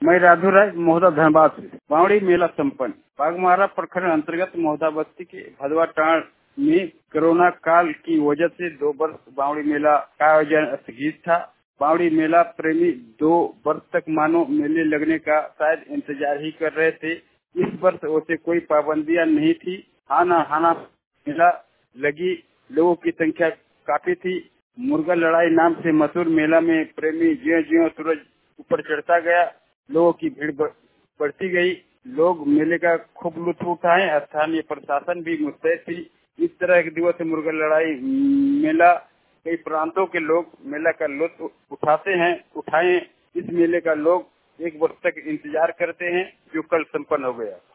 मैं राधू राय मोहदा धनबाद से। बावड़ी मेला संपन्न। बाघमारा प्रखंड अंतर्गत मोहदा बस्ती के भदवा टाण में कोरोना काल की वजह से 2 वर्ष बावड़ी मेला का आयोजन स्थगित था। बावड़ी मेला प्रेमी 2 वर्ष तक मानो मेले लगने का शायद इंतजार ही कर रहे थे। इस वर्ष वैसे कोई पाबंदियां नहीं थी। हाना मेला लगी, लोगों की संख्या काफी थी। मुर्गा लड़ाई नाम से मशहूर मेला में प्रेमी ज्यों-ज्यों सूरज ऊपर चढ़ता गया, लोगों की भीड़ बढ़ती गई। लोग मेले का खूब लुत्फ उठाए। स्थानीय प्रशासन भी मुस्तैद थी। इस तरह एक दिवसीय मुर्गा लड़ाई मेला कई प्रांतों के लोग मेला का लुत्फ उठाए। इस मेले का लोग 1 वर्ष तक इंतजार करते हैं, जो कल संपन्न हो गया।